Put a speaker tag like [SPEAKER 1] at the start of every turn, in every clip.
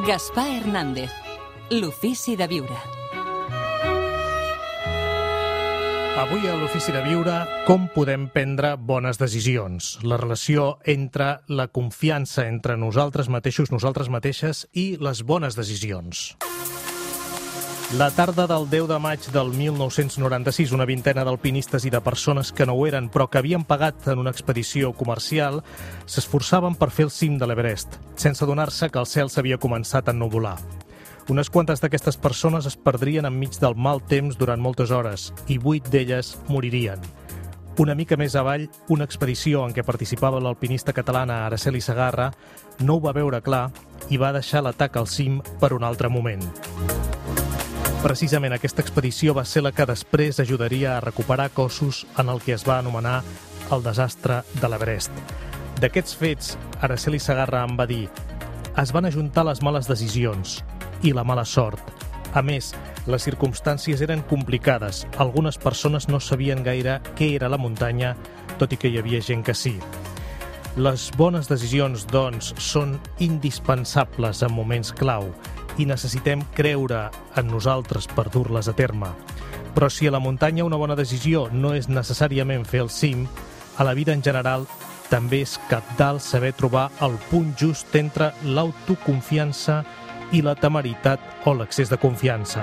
[SPEAKER 1] Gaspar Hernández, l'ofici de viure.
[SPEAKER 2] Avui a l'Ofici de Viure, com podem prendre bones decisions? La relació entre la confiança entre nosaltres mateixos, nosaltres mateixes i les bones decisions. La tarda del 10 de maig del 1996, una vintena d'alpinistes i de persones que no ho eren, però que havien pagat en una expedició comercial, s'esforçaven per fer el cim de l'Everest, sense adonar-se que el cel s'havia començat a ennuvolar. Unes quantes d'aquestes persones es perdrien enmig del mal temps durant moltes hores i 8 d'elles moririen. Una mica més avall, una expedició en què participava l'alpinista catalana Araceli Segarra no ho va veure clar i va deixar l'atac al cim per un altre moment. Precisament aquesta expedició va ser la que després ajudaria a recuperar cossos en el que es va anomenar el desastre de l'Everest. D'aquests fets, Araceli Segarra em va dir: es van ajuntar les males decisions i la mala sort. A més, les circumstàncies eren complicades. Algunes persones no sabien gaire què era la muntanya, tot i que hi havia gent que sí. Les bones decisions, doncs, són indispensables en moments clau i necessitem creure en nosaltres per dur-les a terme. Però si a la muntanya una bona decisió no és necessàriament fer el cim, a la vida en general també és cabdal saber trobar el punt just entre l'autoconfiança i la temeritat o l'excés de confiança.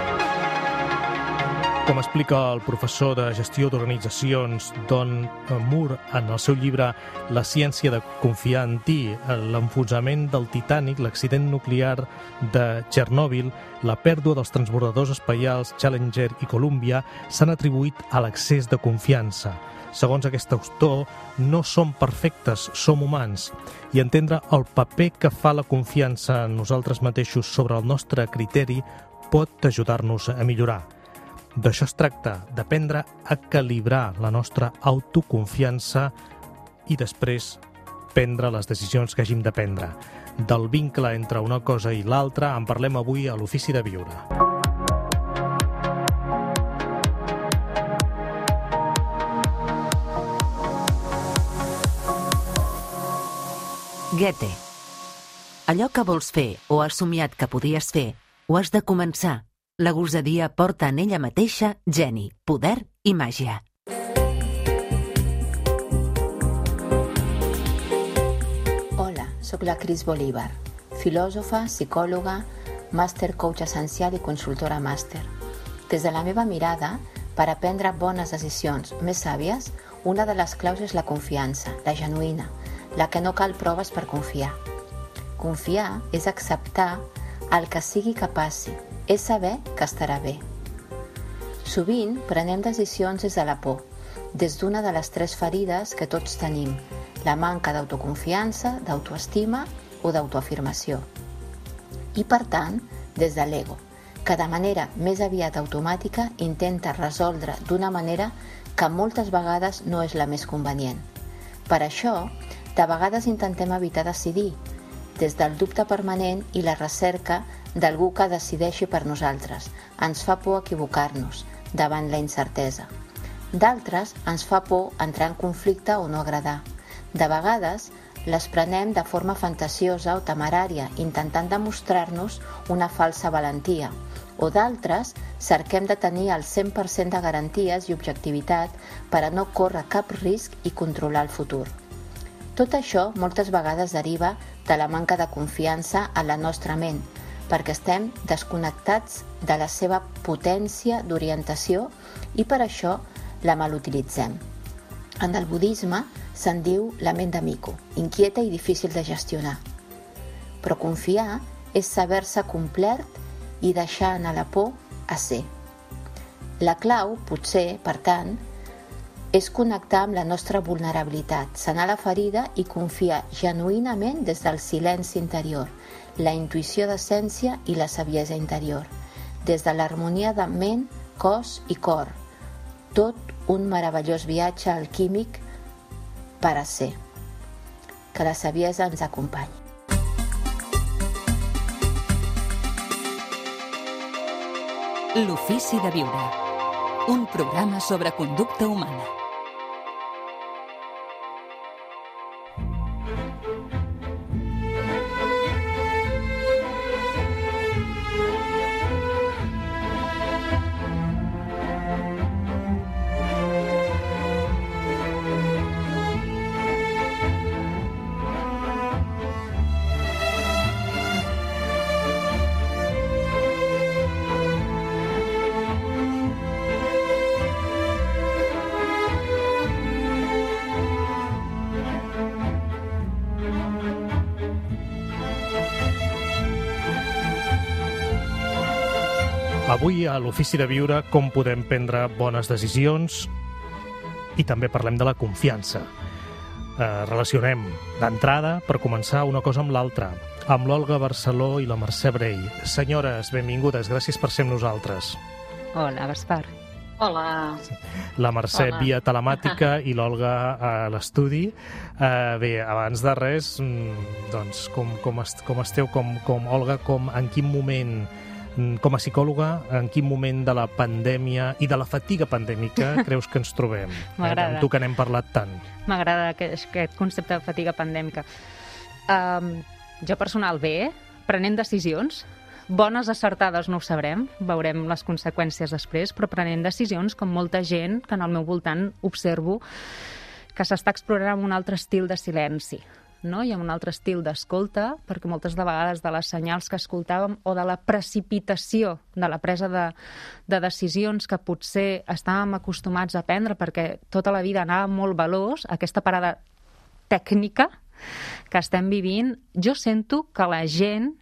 [SPEAKER 2] Com explica el professor de gestió d'organitzacions Don Moore en el seu llibre La ciència de confiar en ti, l'enfonsament del Titanic, l'accident nuclear de Txernòbil, la pèrdua dels transbordadors espacials Challenger i Columbia s'han atribuït a l'excés de confiança. Segons aquest autor, no som perfectes, som humans, i entendre el paper que fa la confiança en nosaltres mateixos sobre el nostre criteri pot ajudar-nos a millorar. D'això es tracta, d'aprendre a calibrar la nostra autoconfiança i després prendre les decisions que hàgim de prendre. Del vincle entre una cosa i l'altra en parlem avui a l'Ofici de Viure.
[SPEAKER 3] Goethe. Allò que vols fer o has somiat que podies fer, ho has de començar. La gosadia porta en ella mateixa geni, poder i màgia.
[SPEAKER 4] Hola, sóc la Cris Bolívar, filòsofa, psicòloga, màster coach essencial i consultora màster. Des de la meva mirada, per aprendre bones decisions més sàvies, una de les claus és la confiança, la genuïna, la que no cal proves per confiar. Confiar és acceptar el que sigui que passi, és saber que estarà bé. Sovint prenem decisions des de la por, des d'una de les 3 ferides que tots tenim, la manca d'autoconfiança, d'autoestima o d'autoafirmació. I per tant, des de l'ego, que de manera més aviat automàtica intenta resoldre d'una manera que moltes vegades no és la més convenient. Per això, de vegades intentem evitar decidir, des del dubte permanent i la recerca d'algú que decideixi per nosaltres. Ens fa por equivocar-nos davant la incertesa. D'altres ens fa por entrar en conflicte o no agradar. De vegades les prenem de forma fantasiosa o temerària, intentant demostrar-nos una falsa valentia. O d'altres cerquem de tenir el 100% de garanties i objectivitat per a no córrer cap risc i controlar el futur. Tot això moltes vegades deriva de la manca de confiança en la nostra ment, perquè estem desconnectats de la seva potència d'orientació i per això la malutilitzem. En el budisme se'n diu la ment de mico, inquieta i difícil de gestionar. Però confiar és saber-se complert i deixar anar la por a ser. La clau, potser, per tant, és connectar amb la nostra vulnerabilitat, sanar la ferida i confiar genuïnament des del silenci interior, la intuïció d'essència i la saviesa interior, des de l'harmonia de ment, cos i cor, tot un meravellós viatge alquímic per a ser. Que la saviesa ens acompanyi.
[SPEAKER 1] L'Ofici de Viure, un programa sobre conducta humana.
[SPEAKER 2] Avui a l'Ofici de Viure com podem prendre bones decisions i també parlem de la confiança. Relacionem d'entrada, per començar, una cosa amb l'altra, amb l'Olga Barceló i la Mercè Brey. Senyores, benvingudes, gràcies per ser amb nosaltres.
[SPEAKER 5] Hola, Gaspar.
[SPEAKER 6] Hola.
[SPEAKER 2] La Mercè via telemàtica i l'Olga a l'estudi. Bé, abans de res, doncs, com esteu, Olga, en quin moment, com a psicòloga, en quin moment de la pandèmia i de la fatiga pandèmica creus que ens trobem?
[SPEAKER 5] M'agrada.
[SPEAKER 2] Amb tu que n'hem parlat tant.
[SPEAKER 5] M'agrada aquest concepte de fatiga pandèmica. Jo personal bé, prenent decisions, bones, acertades no ho sabrem, veurem les conseqüències després, però prenent decisions com molta gent que en el meu voltant observo que s'està explorant un altre estil de silenci, no? I amb un altre estil d'escolta, perquè moltes de vegades de les senyals que escoltàvem o de la precipitació de la presa de decisions que potser estàvem acostumats a prendre perquè tota la vida anava molt veloç, aquesta parada tècnica que estem vivint, jo sento que la gent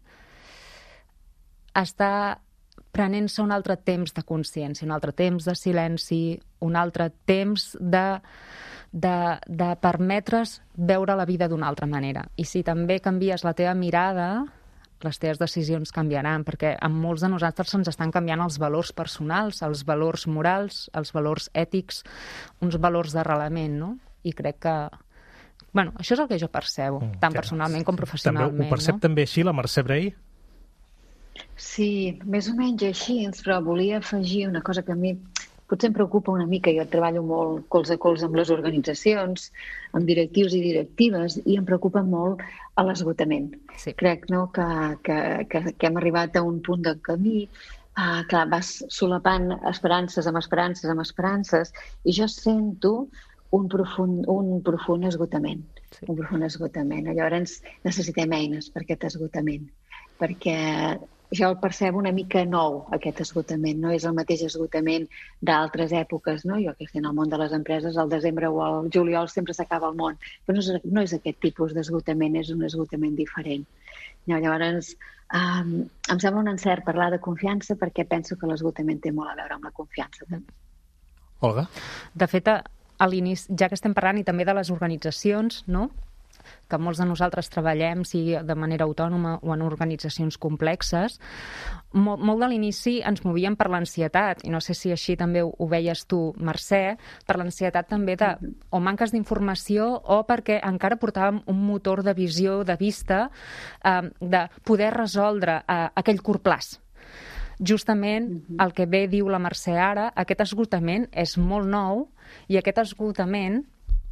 [SPEAKER 5] està prenent-se un altre temps de consciència, un altre temps de silenci, un altre temps de permetre's veure la vida d'una altra manera. I si també canvies la teva mirada, les teves decisions canviaran, perquè amb molts de nosaltres se'ns estan canviant els valors personals, els valors morals, els valors ètics, uns valors d'arrelament, no? I crec que bueno, això és el que jo percebo, tant personalment com professionalment.
[SPEAKER 2] També ho percep també així la Mercè Brey?
[SPEAKER 6] Sí, més o menys així, però volia afegir una cosa que a mi potser em preocupa una mica. Jo treballo molt colze a colze amb les organitzacions, amb directius i directives, i em preocupa molt l'esgotament.
[SPEAKER 5] Sí.
[SPEAKER 6] Crec que hem arribat a un punt del camí, clar, vas solapant esperances amb esperances amb esperances, i jo sento un profund esgotament. Sí. Un profund esgotament. Llavors necessitem eines per aquest esgotament, perquè jo el percebo una mica nou, aquest esgotament. No és el mateix esgotament d'altres èpoques, no? Jo que estic en el món de les empreses, al desembre o al juliol sempre s'acaba el món. Però no és aquest tipus d'esgotament, és un esgotament diferent. Llavors, em sembla un encert parlar de confiança perquè penso que l'esgotament té molt a veure amb la confiança. També.
[SPEAKER 2] Olga?
[SPEAKER 5] De fet, a l'inici, ja que estem parlant i també de les organitzacions, no?, que molts de nosaltres treballem, sigui de manera autònoma o en organitzacions complexes, molt de l'inici ens movíem per l'ansietat, i no sé si així també ho veies tu, Mercè, per l'ansietat també de o manques d'informació o perquè encara portàvem un motor de visió, de vista, de poder resoldre aquell curt plaç. Justament el que bé diu la Mercè ara, aquest esgotament és molt nou i aquest esgotament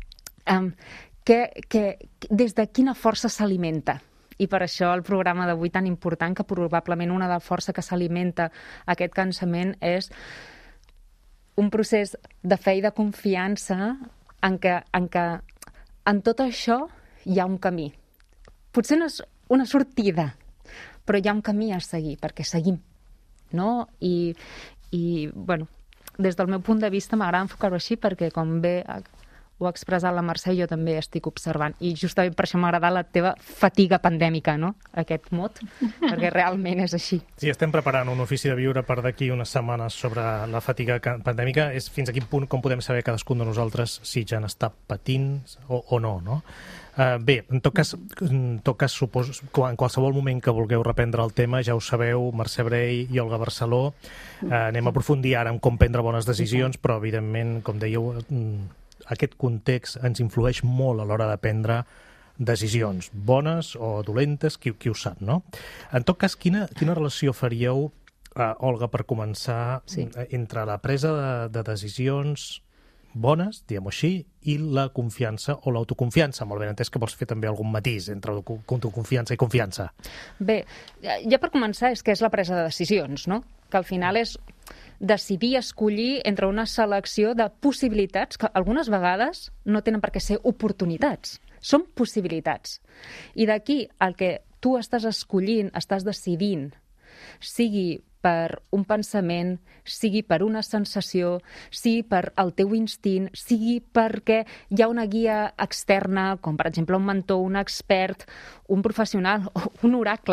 [SPEAKER 5] que des de quina força s'alimenta. I per això el programa d'avui tan important, que probablement una de la força que s'alimenta aquest cansament és un procés de fe i de confiança en què en tot això hi ha un camí. Potser no és una sortida, però hi ha un camí a seguir, perquè seguim, no? I bueno, des del meu punt de vista m'agrada enfocar-ho així perquè, com bé ho ha expressat la Mercè, jo també estic observant. I justament per això m'ha agradat la teva fatiga pandèmica, no?, aquest mot, perquè realment és així.
[SPEAKER 2] Sí, estem preparant un ofici de viure per d'aquí unes setmanes sobre la fatiga pandèmica. És fins a quin punt, com podem saber cadascun de nosaltres si ja n'està patint o no, no? Bé, en tot cas, suposo que en qualsevol moment que vulgueu reprendre el tema, ja ho sabeu, Mercè Brey i Olga Barceló, anem a aprofundir ara en com prendre bones decisions, però evidentment, com dèieu, aquest context ens influeix molt a l'hora de prendre decisions, bones o dolentes, qui ho sap, no? En tot cas, quina relació faríeu, Olga, per començar, entre la presa de decisions bones, diguem-ho així, i la confiança o l'autoconfiança? Molt ben entès que vols fer també algun matís entre autoconfiança i confiança.
[SPEAKER 5] Bé, ja per començar és que és la presa de decisions, no? Que al final és decidir escollir entre una selecció de possibilitats que algunes vegades no tenen per què ser oportunitats, són possibilitats. I d'aquí el que tu estàs escollint, estàs decidint, sigui per un pensament, sigui per una sensació, sigui per el teu instint, sigui perquè hi ha una guia externa, com per exemple un mentor, un expert, un professional o un oracle.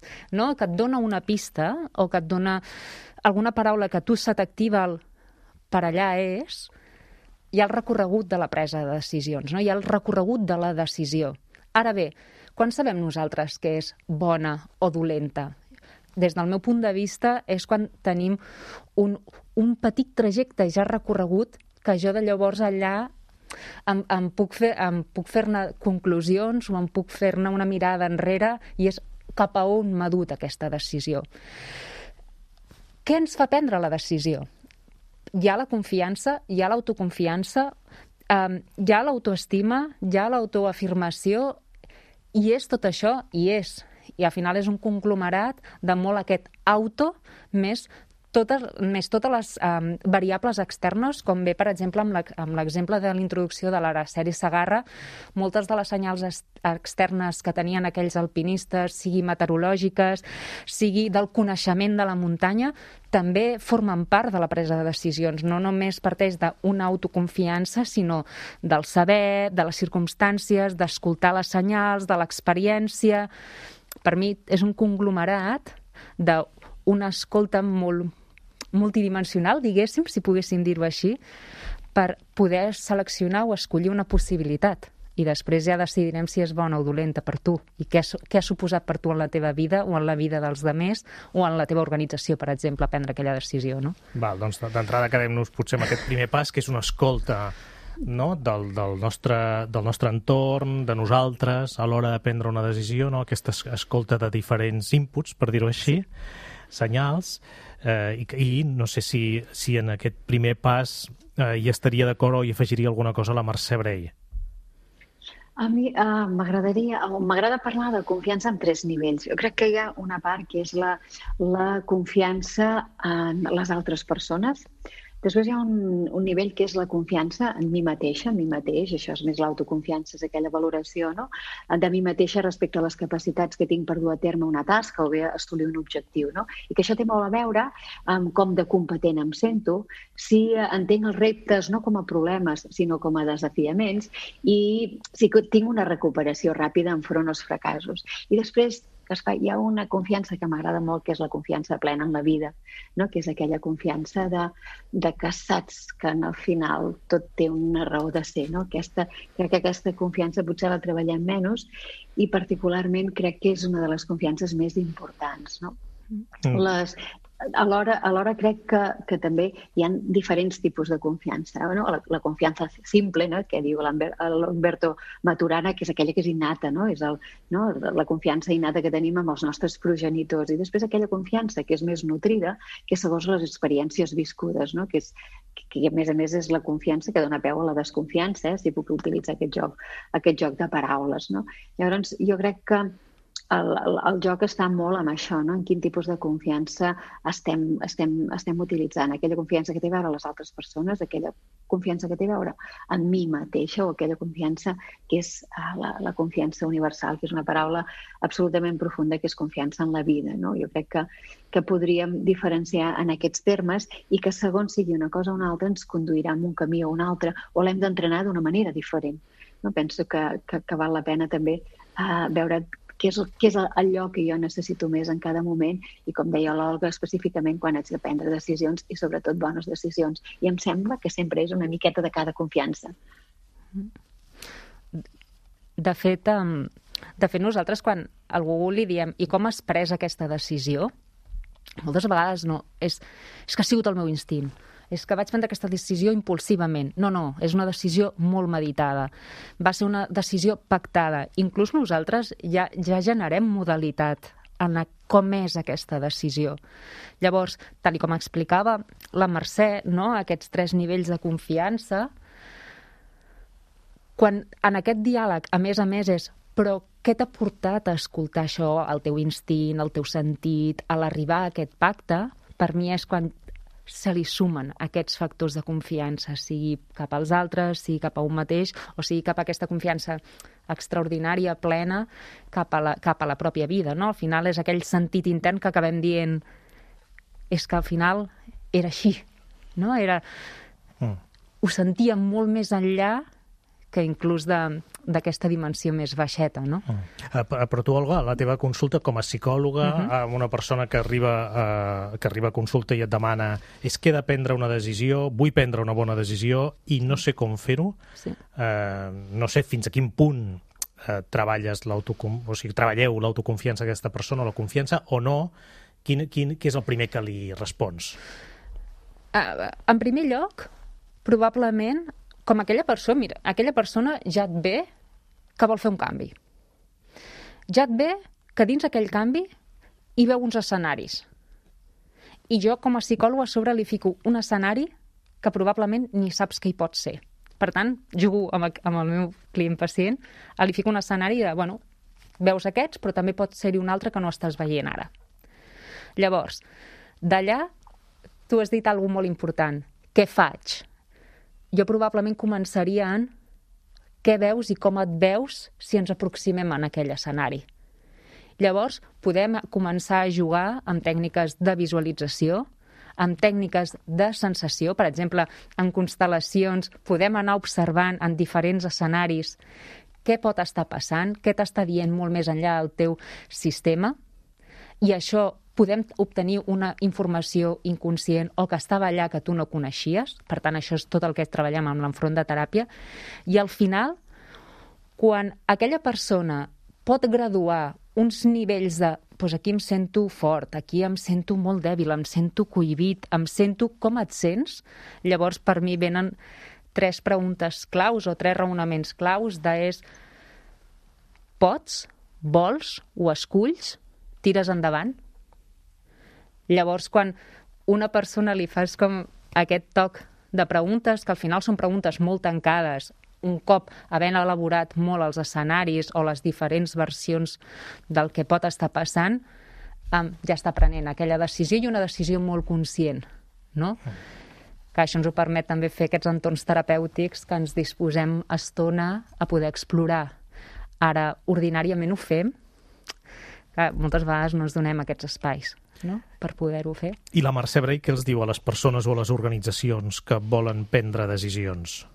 [SPEAKER 5] no? Que et dona una pista o que et dona alguna paraula que tu se t'activa per allà és, hi ha el recorregut de la presa de decisions, no? Hi ha el recorregut de la decisió. Ara bé, quan sabem nosaltres que és bona o dolenta? Des del meu punt de vista és quan tenim un petit trajecte ja recorregut que jo de llavors allà em puc fer-ne conclusions o em puc fer-ne una mirada enrere i és cap a on m'ha dut aquesta decisió. Què ens fa prendre la decisió? Hi ha la confiança, hi ha l'autoconfiança, hi ha l'autoestima, hi ha l'autoafirmació, i és tot això, i al final és un conglomerat de molt aquest auto més totes les variables externes, com bé, per exemple, amb l'exemple de l'introducció de l'Araceli Segarra, moltes de les senyals externes que tenien aquells alpinistes, sigui meteorològiques, sigui del coneixement de la muntanya, també formen part de la presa de decisions. No només parteix d'una autoconfiança, sinó del saber, de les circumstàncies, d'escoltar les senyals, de l'experiència. Per mi és un conglomerat d'una escolta molt multidimensional, diguéssim, si poguéssim dir-ho així, per poder seleccionar o escollir una possibilitat. I després ja decidirem si és bona o dolenta per tu i què ha suposat per tu en la teva vida o en la vida dels demés o en la teva organització, per exemple, prendre aquella decisió, no?
[SPEAKER 2] Val, doncs d'entrada quedem-nos potser amb aquest primer pas, que és una escolta, no? del nostre entorn, de nosaltres, a l'hora de prendre una decisió, no? Aquesta escolta de diferents inputs, per dir-ho així, senyals, i no sé si en aquest primer pas hi estaria d'acord o hi afegiria alguna cosa la Mercè Brey.
[SPEAKER 6] A mi m'agrada parlar de confiança en 3 nivells. Jo crec que hi ha una part que és la confiança en les altres persones. Després hi ha un nivell que és la confiança en mi mateixa, en mi mateix, això és més l'autoconfiança, és aquella valoració, no? De mi mateixa respecte a les capacitats que tinc per dur a terme una tasca o bé assolir un objectiu, no? I que això té molt a veure amb com de competent em sento, si entenc els reptes no com a problemes, sinó com a desafiaments, i si tinc una recuperació ràpida enfront als fracassos. I després hi ha una confiança que m'agrada molt, que és la confiança plena en la vida, no? Que és aquella confiança de que saps que al final tot té una raó de ser. No? Crec que aquesta confiança potser la treballem menys i particularment crec que és una de les confiances més importants. No? Alhora crec que també hi ha diferents tipus de confiança. No? La confiança simple, no? Que diu l'Umberto Maturana, que és aquella que és innata, no? És la confiança innata que tenim amb els nostres progenitors. I després aquella confiança que és més nutrida, que segons les experiències viscudes, no? Que a més és la confiança que dona peu a la desconfiança, si puc utilitzar aquest joc de paraules. No? Llavors, jo crec que el joc està molt amb això, no? En quin tipus de confiança estem utilitzant. Aquella confiança que té a veure amb les altres persones, aquella confiança que té a veure amb mi mateixa o aquella confiança que és la confiança universal, que és una paraula absolutament profunda, que és confiança en la vida. No? Jo crec que podríem diferenciar en aquests termes i que segons sigui una cosa o una altra ens conduirà en un camí o un altre o l'hem d'entrenar d'una manera diferent. No? Penso que val la pena també veure què és allò que jo necessito més en cada moment i, com deia l'Olga, específicament quan haig de prendre decisions i sobretot bones decisions. I em sembla que sempre és una miqueta de cada confiança.
[SPEAKER 5] De fet, nosaltres quan a algú li diem i com has pres aquesta decisió, moltes vegades no, és que ha sigut el meu instint. És que vaig prendre aquesta decisió impulsivament. No, és una decisió molt meditada. Va ser una decisió pactada. Inclús nosaltres ja generem modalitat en com és aquesta decisió. Llavors, tal com explicava la Mercè, no? Aquests 3 nivells de confiança, quan en aquest diàleg, a més és però què t'ha portat a escoltar això, el teu instint, el teu sentit, a l'arribar a aquest pacte, per mi és quan se li sumen aquests factors de confiança, sigui cap als altres, sigui cap a un mateix, o sigui cap a aquesta confiança extraordinària, plena, cap a la pròpia vida. No? Al final és aquell sentit intern que acabem dient és que al final era així. No? Ho sentia molt més enllà que inclús d'aquesta dimensió més baixeta, no?
[SPEAKER 2] Però tu, Olga, la teva consulta com a psicòloga, amb una persona que arriba a consulta i et demana que he de prendre una decisió, vull prendre una bona decisió i no sé com fer-ho, no sé fins a quin punt treballeu l'autoconfiança d'aquesta persona, o la confiança, o no, què és el primer que li respons?
[SPEAKER 5] En primer lloc, probablement, com aquella persona ja et ve que vol fer un canvi. Ja et ve que dins aquell canvi hi veu uns escenaris. I jo, com a psicòloga, a sobre li fico un escenari que probablement ni saps que hi pot ser. Per tant, jugo amb el meu client-pacient, li fico un escenari de, veus aquests, però també pot ser-hi un altre que no estàs veient ara. Llavors, d'allà, tu has dit alguna cosa molt important. Què faig? Jo probablement començaria en què veus i com et veus si ens aproximem en aquell escenari. Llavors, podem començar a jugar amb tècniques de visualització, amb tècniques de sensació. Per exemple, en constel·lacions podem anar observant en diferents escenaris què pot estar passant, què t'està dient molt més enllà del teu sistema, i això podem obtenir una informació inconscient o que estava allà que tu no coneixies. Per tant, això és tot el que treballem amb l'enfront de teràpia. I al final, quan aquella persona pot graduar uns nivells de aquí em sento fort, aquí em sento molt dèbil, em sento cohibit, em sento com et sents, llavors per mi venen 3 preguntes claus o 3 raonaments claus pots, vols, ho esculls, tires endavant. Llavors, quan una persona li fas com aquest toc de preguntes, que al final són preguntes molt tancades, un cop havent elaborat molt els escenaris o les diferents versions del que pot estar passant, ja està prenent aquella decisió, i una decisió molt conscient, no? Que això ens ho permet també fer aquests entorns terapèutics que ens disposem estona a poder explorar. Ara, ordinàriament ho fem, que moltes vegades no ens donem aquests espais, no?, per poder-ho fer.
[SPEAKER 2] I la Mercè Bray què els diu a les persones o a les organitzacions que volen prendre decisions?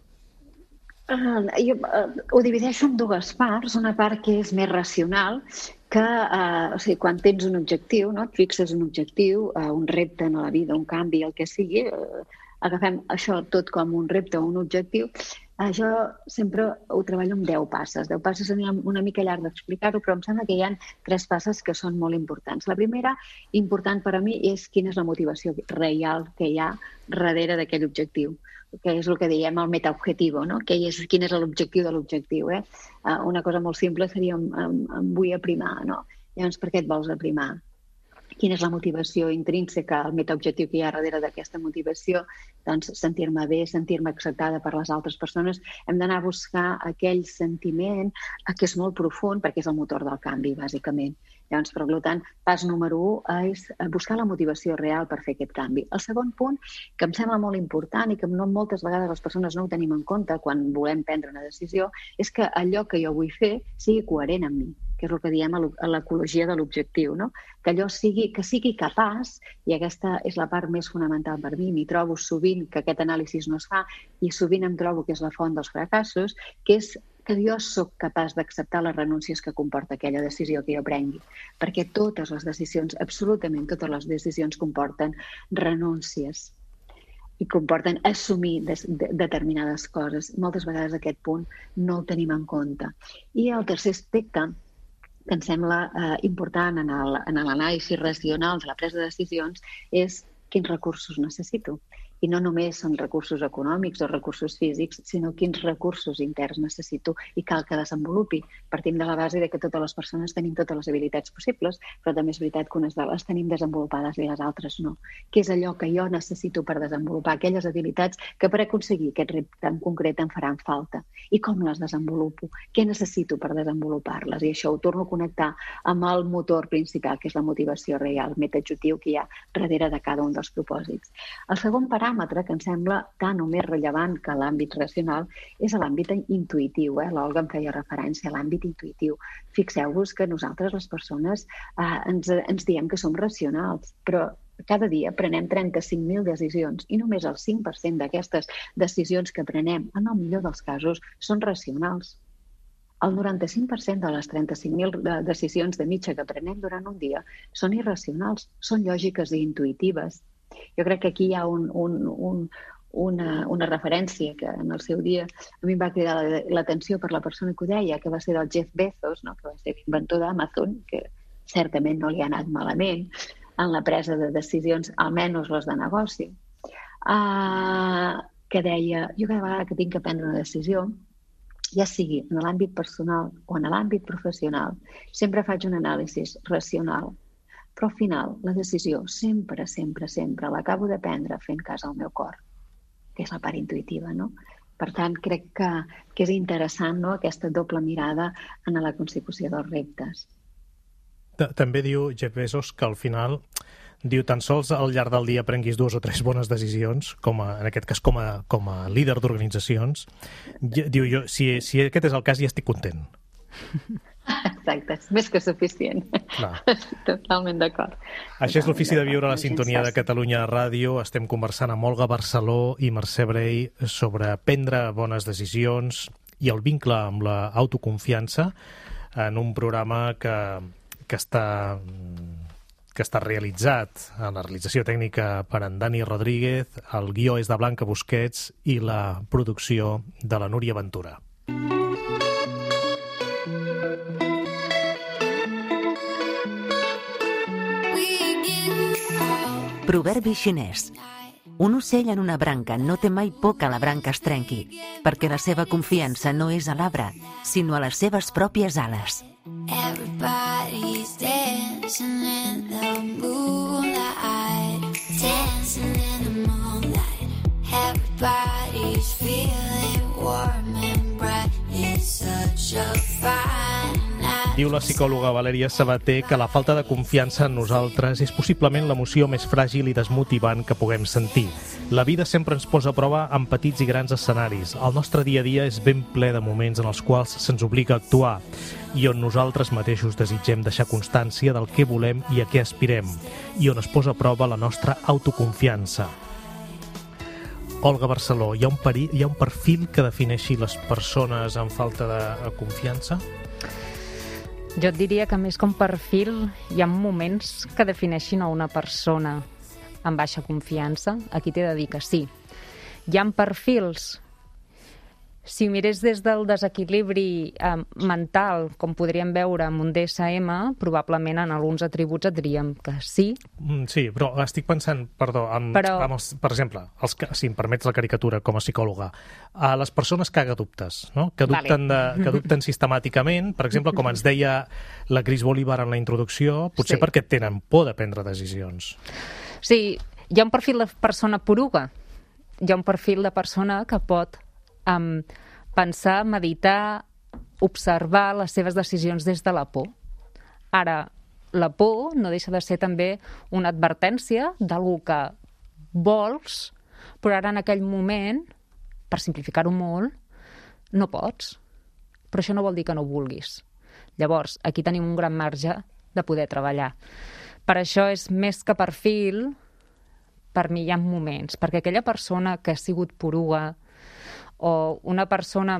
[SPEAKER 6] Jo ho divideixo en 2 parts. Una part que és més racional, que quan tens un objectiu, et fixes un objectiu, un repte en la vida, un canvi, el que sigui, agafem això tot com un repte o un objectiu. Jo sempre ho treballo amb 10 passes. 10 passes seria una mica llarg d'explicar-ho, però em sembla que hi ha 3 passes que són molt importants. La primera, important per a mi, és quina és la motivació real que hi ha darrere d'aquell objectiu, que és el que diem el metaobjectiu, no? Quin és l'objectiu de l'objectiu. Una cosa molt simple seria em vull aprimar, no? Llavors, per què et vols aprimar? Quina és la motivació intrínseca, el metaobjectiu que hi ha darrere d'aquesta motivació? Doncs sentir-me bé, sentir-me acceptada per les altres persones. Hem d'anar a buscar aquell sentiment que és molt profund, perquè és el motor del canvi, bàsicament. Llavors, per tant, pas número 1 és buscar la motivació real per fer aquest canvi. El segon punt, que em sembla molt important i que moltes vegades les persones no ho tenim en compte quan volem prendre una decisió, és que allò que jo vull fer sigui coherent amb mi, que és el que diem a l'ecologia de l'objectiu, no? Que allò sigui capaç, i aquesta és la part més fonamental per mi, m'hi trobo sovint que aquest anàlisi no es fa i sovint em trobo que és la font dels fracassos, que és que jo sóc capaç d'acceptar les renúncies que comporta aquella decisió que jo prengui. Perquè totes les decisions, absolutament totes les decisions comporten renúncies i comporten assumir determinades coses. Moltes vegades aquest punt no el tenim en compte. I el tercer aspecte que em sembla important en l'anàlisi racional de la presa de decisions és quins recursos necessito. I no només són recursos econòmics o recursos físics, sinó quins recursos interns necessito i cal que desenvolupi. Partim de la base que totes les persones tenim totes les habilitats possibles, però també és veritat que unes de les tenim desenvolupades i les altres no. Què és allò que jo necessito per desenvolupar aquelles habilitats que per aconseguir aquest repte en concret em faran falta? I com les desenvolupo? Què necessito per desenvolupar-les? I això ho torno a connectar amb el motor principal, que és la motivació real, el metaobjectiu que hi ha darrere de cada un dels propòsits. El segon paràmetre que em sembla tan o més rellevant que l'àmbit racional és l'àmbit intuïtiu. L'Olga em feia referència a l'àmbit intuïtiu. Fixeu-vos que nosaltres, les persones, ens diem que som racionals, però cada dia prenem 35.000 decisions i només el 5% d'aquestes decisions que prenem, en el millor dels casos, són racionals. El 95% de les 35.000 decisions de mitja que prenem durant un dia són irracionals, són lògiques i intuïtives. Jo crec que aquí hi ha una referència que en el seu dia a mi em va cridar l'atenció per la persona que ho deia, que va ser del Jeff Bezos, no? Que va ser l'inventor d'Amazon, que certament no li ha anat malament en la presa de decisions, almenys les de negoci, que deia, jo cada vegada que tinc que prendre una decisió, ja sigui en l'àmbit personal o en l'àmbit professional, sempre faig un anàlisi racional, però al final la decisió sempre l'acabo de prendre fent cas al meu cor, que és la part intuïtiva, no? Per tant, crec que és interessant, no?, aquesta doble mirada en la consecució dels reptes.
[SPEAKER 2] També diu Jeff Bezos que al final, diu, tan sols al llarg del dia prenguis 2 o 3 bones decisions, en aquest cas com a líder d'organitzacions, diu, jo, si aquest és el cas, ja estic content.
[SPEAKER 6] Exacte, és més que suficient. Clar. Totalment d'acord.
[SPEAKER 2] Això és l'ofici de viure a la sintonia de Catalunya Ràdio. Estem conversant amb Olga Barceló i Mercè Brey sobre prendre bones decisions i el vincle amb l'autoconfiança en un programa que està realitzat en la realització tècnica per en Dani Rodríguez, el guió és de Blanca Busquets i la producció de la Núria Ventura.
[SPEAKER 3] Proverbi xinès. Un ocell en una branca no té mai por que la branca es trenqui, perquè la seva confiança no és a l'arbre, sinó a les seves pròpies ales.
[SPEAKER 7] Everybody's dancing in the moonlight, dancing in the moonlight. Everybody's feeling warm and bright. It's such a fine night.
[SPEAKER 2] Diu la psicòloga Valèria Sabater que la falta de confiança en nosaltres és possiblement l'emoció més fràgil i desmotivant que puguem sentir. La vida sempre ens posa a prova en petits i grans escenaris. El nostre dia a dia és ben ple de moments en els quals se'ns obliga a actuar i on nosaltres mateixos desitgem deixar constància del que volem i a què aspirem, i on es posa a prova la nostra autoconfiança. Olga Barceló, hi ha un perfil que defineixi les persones amb falta de confiança?
[SPEAKER 5] Jo et diria que més que un perfil hi ha moments que defineixin a una persona amb baixa confiança. Aquí t'he de dir que sí. Hi ha perfils. Si mirés des del desequilibri mental, com podríem veure amb un DSM, probablement en alguns atributs et diríem que sí.
[SPEAKER 2] Sí, però estic pensant, perdó, per exemple, si em permets la caricatura com a psicòloga, a les persones cagadubtes, no? que dubten sistemàticament, per exemple, com ens deia la Cris Bolívar en la introducció, potser perquè tenen por de prendre decisions.
[SPEAKER 5] Sí, hi ha un perfil de persona poruga, hi ha un perfil de persona que pot pensar, meditar, observar les seves decisions des de la por. Ara, la por no deixa de ser també una advertència d'algú que vols, però ara en aquell moment, per simplificar-ho molt, no pots. Però això no vol dir que no vulguis. Llavors, aquí tenim un gran marge de poder treballar. Per això és més que perfil, per mi hi ha moments, perquè aquella persona que ha sigut poruga o una persona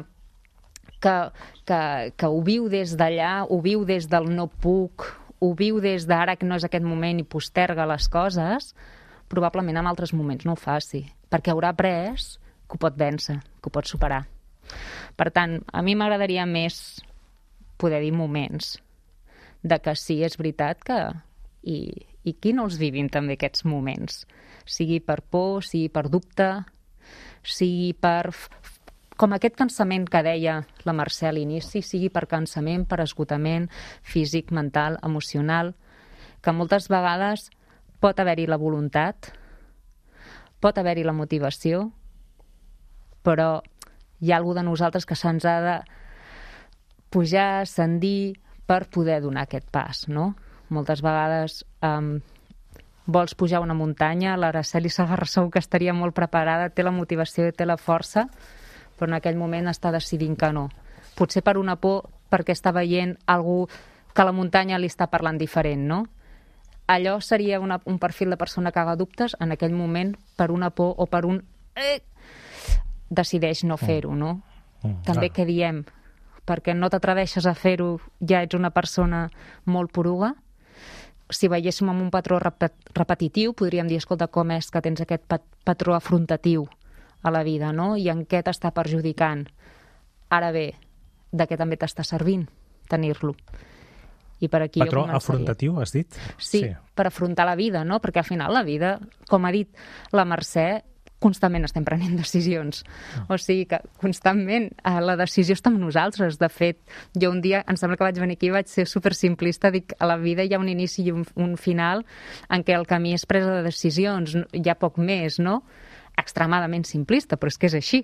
[SPEAKER 5] que ho viu des d'allà, ho viu des del no puc, ho viu des d'ara que no és aquest moment i posterga les coses, probablement en altres moments no ho faci, perquè haurà après que ho pot vèncer, que ho pot superar. Per tant, a mi m'agradaria més poder dir moments de que sí, és veritat que... I qui no els vivim també aquests moments? Sigui per por, sigui per dubte, sigui per... com aquest cansament que deia la Mercè a l'inici, sigui per cansament, per esgotament físic, mental, emocional, que moltes vegades pot haver-hi la voluntat, pot haver-hi la motivació, però hi ha alguna de nosaltres que se'ns ha de pujar, ascendir per poder donar aquest pas, no? Moltes vegades vols pujar una muntanya, l'Araceli Segarra segur que estaria molt preparada, té la motivació i té la força, però en aquell moment està decidint que no. Potser per una por, perquè està veient algú que a la muntanya li està parlant diferent, no? allò seria un perfil de persona que haga dubtes en aquell moment per una por o per un... decideix no fer-ho, no? També què diem? Perquè no t'atreveixes a fer-ho, ja ets una persona molt poruga. Si veiéssim amb un patró repetitiu, podríem dir, escolta, com és que tens aquest patró afrontatiu a la vida, no? I en què t'està perjudicant? Ara bé, de què també t'està servint tenir-lo? I per aquí
[SPEAKER 2] patró afrontatiu, has dit?
[SPEAKER 5] Sí, per afrontar la vida, no? Perquè al final la vida, com ha dit la Mercè, constantment estem prenent decisions. O sigui que constantment la decisió està amb nosaltres. De fet, jo un dia, em sembla que vaig venir aquí i vaig ser supersimplista, dic, a la vida hi ha un inici i un final en què el camí és presa de decisions, hi ha poc més, no? Extremadament simplista, però és que és així.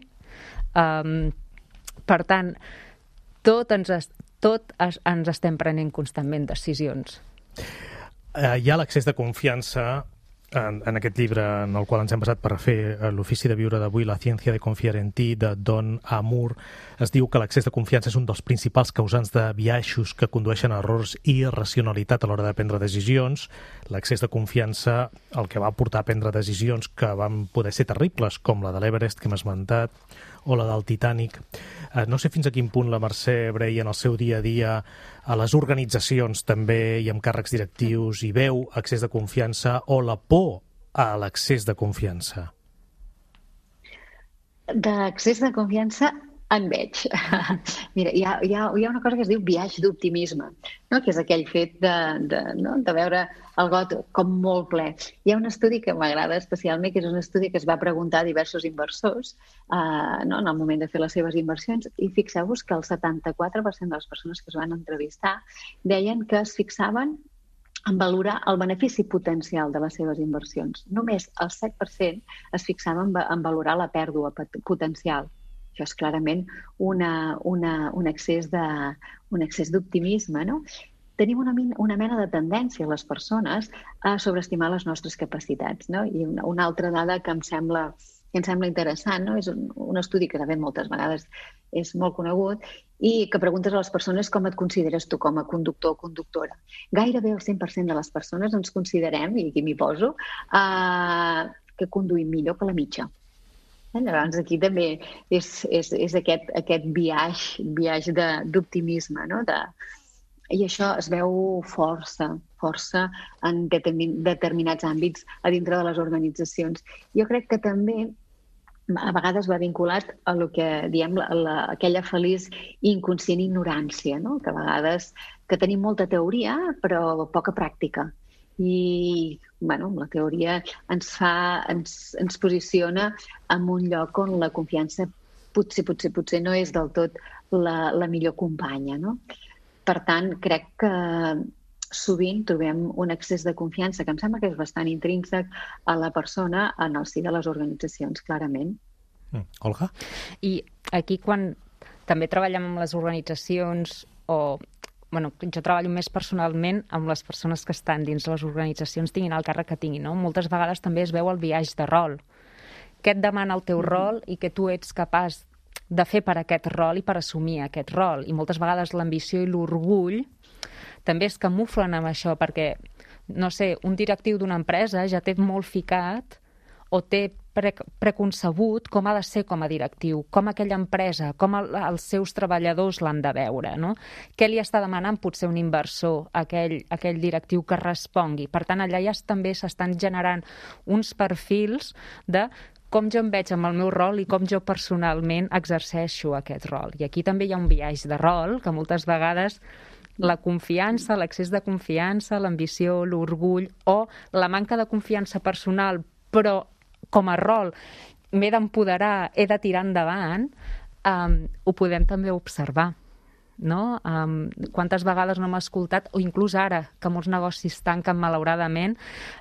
[SPEAKER 5] Per tant, tot ens estem prenent constantment decisions.
[SPEAKER 2] Hi ha l'accés de confiança en aquest llibre en el qual ens hem basat per fer l'ofici de viure d'avui, La ciència de confiar en ti, de Don Amour. Es diu que l'accés de confiança és un dels principals causants de biaixos que condueixen a errors i irracionalitat a l'hora de prendre decisions. L'accés de confiança el que va portar a prendre decisions que van poder ser terribles, com la de l'Everest que hem esmentat, o la del Titanic. No sé fins a quin punt la Mercè Brey en el seu dia a dia a les organitzacions també i amb càrrecs directius hi veu accés de confiança o la por a l'accés de confiança.
[SPEAKER 6] D'accés de confiança en veig. Mira, hi ha una cosa que es diu biaix d'optimisme, no? Que és aquell fet de veure el got com molt ple. Hi ha un estudi que m'agrada especialment, que és un estudi que es va preguntar a diversos inversors en el moment de fer les seves inversions, i fixeu-vos que el 74% de les persones que es van entrevistar deien que es fixaven en valorar el benefici potencial de les seves inversions. Només el 7% es fixaven en valorar la pèrdua potencial. Això és clarament un excés d'optimisme, no? Tenim una mena de tendència a les persones a sobreestimar les nostres capacitats, no? I una altra dada que em sembla interessant, no? És un estudi que de fet moltes vegades és molt conegut i que preguntes a les persones com et consideres tu com a conductor o conductora. Gairebé el 100% de les persones ens considerem, i aquí m'hi poso, que conduïm millor que la mitja. Llavors aquí també és aquest biaix d'optimisme, no? I això es veu força en determinats àmbits a dintre de les organitzacions. Jo crec que també a vegades va vinculat a lo que diem aquella feliç inconscient ignorància, no? Que a vegades que tenim molta teoria però poca pràctica. I la teoria ens posiciona en un lloc on la confiança potser no és del tot la millor companya, no? Per tant, crec que sovint trobem un excés de confiança que em sembla que és bastant intrínsec a la persona en el si de les organitzacions, clarament.
[SPEAKER 2] Olga?
[SPEAKER 5] I aquí quan també treballem amb les organitzacions jo treballo més personalment amb les persones que estan dins les organitzacions, tinguin el càrrec que tinguin, no? Moltes vegades també es veu el biaix de rol. Què et demana el teu rol i què tu ets capaç de fer per aquest rol i per assumir aquest rol. I moltes vegades l'ambició i l'orgull també es camuflen amb això, perquè, no sé, un directiu d'una empresa ja té molt ficat o té preconcebut com ha de ser com a directiu, com aquella empresa, com els seus treballadors l'han de veure, no? Què li està demanant potser un inversor a aquell directiu que respongui? Per tant, allà ja també s'estan generant uns perfils de com jo em veig amb el meu rol i com jo personalment exerceixo aquest rol. I aquí també hi ha un biaix de rol que moltes vegades la confiança, l'accés de confiança, l'ambició, l'orgull o la manca de confiança personal, però com a rol m'he d'empoderar, he de tirar endavant, ho podem també observar. No? Quantes vegades no hem escoltat, o inclús ara, que molts negocis tanquen malauradament,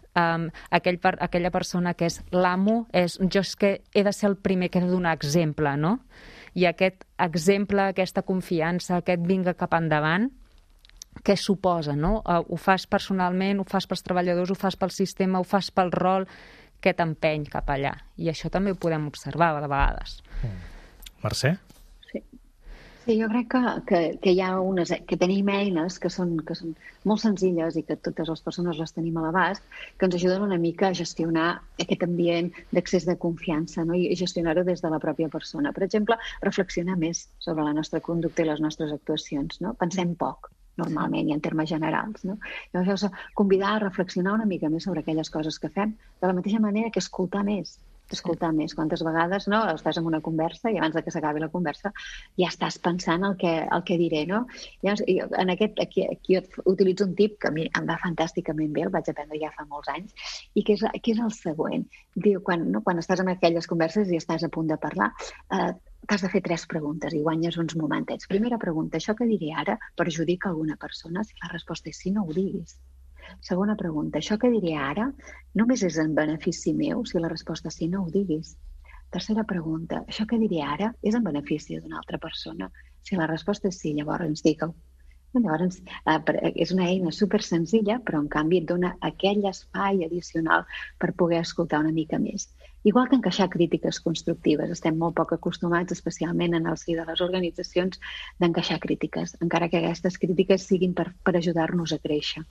[SPEAKER 5] aquella persona que és l'amo jo és que he de ser el primer que he de donar exemple, no? I aquest exemple, aquesta confiança, aquest vinga cap endavant, què suposa, no? Ho fas personalment, ho fas pels treballadors, ho fas pel sistema, ho fas pel rol, que t'empeny cap allà. I això també ho podem observar de vegades.
[SPEAKER 2] Mercè?
[SPEAKER 6] Sí, jo crec que hi ha que tenim eines que són molt senzilles i que totes les persones les tenim a l'abast, que ens ajuden una mica a gestionar aquest ambient d'accés de confiança, no? I gestionar-ho des de la pròpia persona. Per exemple, reflexionar més sobre la nostra conducta i les nostres actuacions. No? Pensem poc, normalment, i en termes generals. No? Llavors, convidar a reflexionar una mica més sobre aquelles coses que fem, de la mateixa manera que escoltar més. Quantes vegades estàs en una conversa i abans que s'acabi la conversa ja estàs pensant el que diré, no? Llavors, aquí jo utilitzo un tip que a mi em va fantàsticament bé, el vaig aprendre ja fa molts anys, i que és el següent. Diu, quan estàs en aquelles converses i estàs a punt de parlar, t'has de fer 3 preguntes i guanyes uns momentets. Primera pregunta, això que diré ara perjudica alguna persona? Si la resposta és sí, no ho diguis. Segona pregunta, això que diré ara només és en benefici meu? Si la resposta és sí, no ho diguis. Tercera pregunta, això que diré ara és en benefici d'una altra persona? Si la resposta és sí, llavors digue-ho. Llavors, és una eina super senzilla, però en canvi et dona aquell espai addicional per poder escoltar una mica més. Igual que encaixar crítiques constructives. Estem molt poc acostumats, especialment en el si de les organitzacions, d'encaixar crítiques, encara que aquestes crítiques siguin per ajudar-nos a créixer.